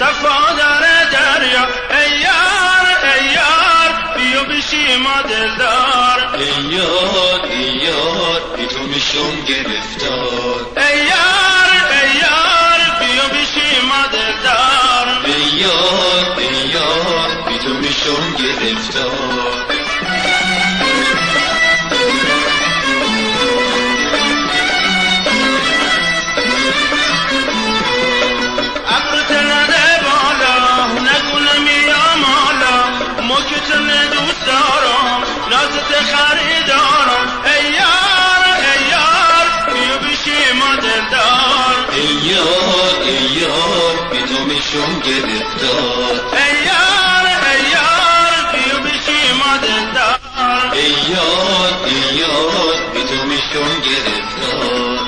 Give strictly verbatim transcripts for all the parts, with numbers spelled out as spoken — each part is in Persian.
صفا در دریا. ای یار ای یار بیا بشی ما دلدار. ای یار ای یار بی تو میشم گرفتار. ای یار ای یار بیا بشی ما دلدار. ای یار ای یار بی تو میشم گرفتار. دوست دارم نازت خریدارم. ای یار ای یار بیا بشی ما دلدار. ای یار ای یار بی تو میشم گرفتار. ای یار ای یار بیا بشی ما دلدار. ای یار ای یار بی تو میشم گرفتار.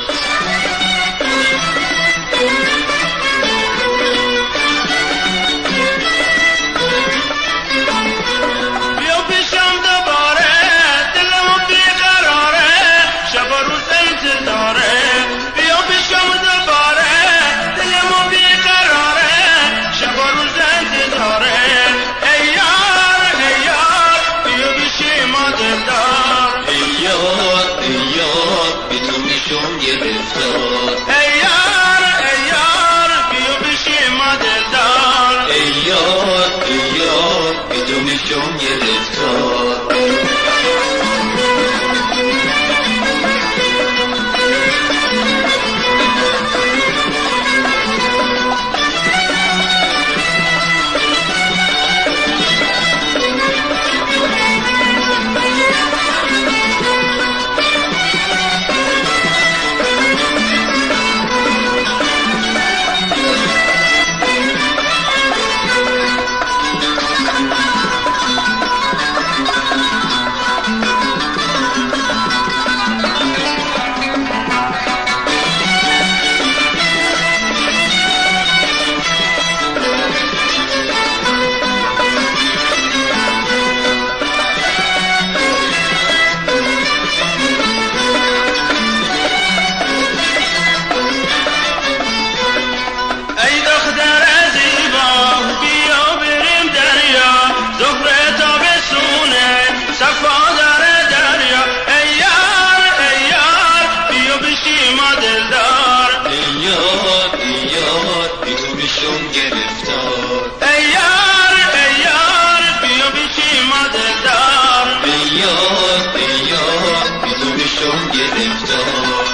گرفتار. ای یار ای یار بیا بشی ما دلدار. ای یار ای یار بی تو میشم گرفتار. گرفتار. ای یار ای یار بیا بشی ما دلدار. ای یار ای یار بی تو میشم گرفتار.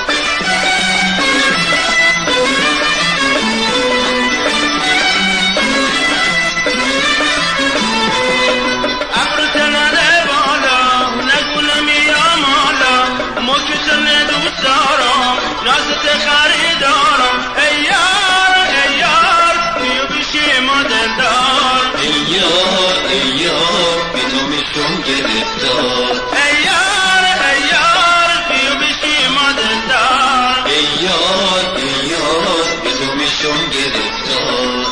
ابر تنده بالا نگو نمیام حالا ما که تنه دوست دارم نازت خریدارم. ای یار ای یار بیا بشی ما دلدار. ای یار ای یار بی تو میشم گرفتار. ای یار ای یار بیا بشی ما دلدار. ای یار ای یار بی تو میشم گرفتار.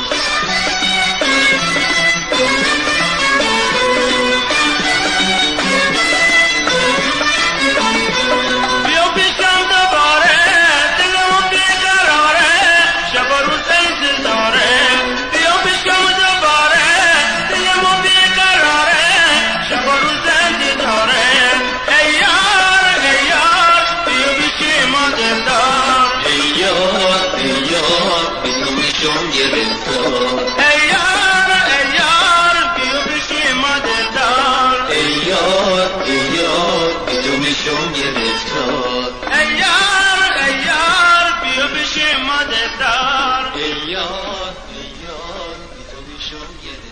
گرفتار. ای یار ای یار بیا بشی ما دلدار. ای یار ای یار بی تو میشم گرفتار. ای یار ای یار بیا بشی ما دلدار. ای یار ای یار بی تو میشم گرفتار.